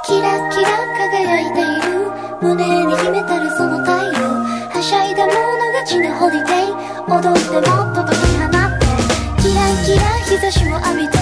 キラキラ輝いている胸に秘めたるその太陽はしゃいだ者勝ちのホリデー踊ってもっと解き放ってキラキラ日差しを浴びて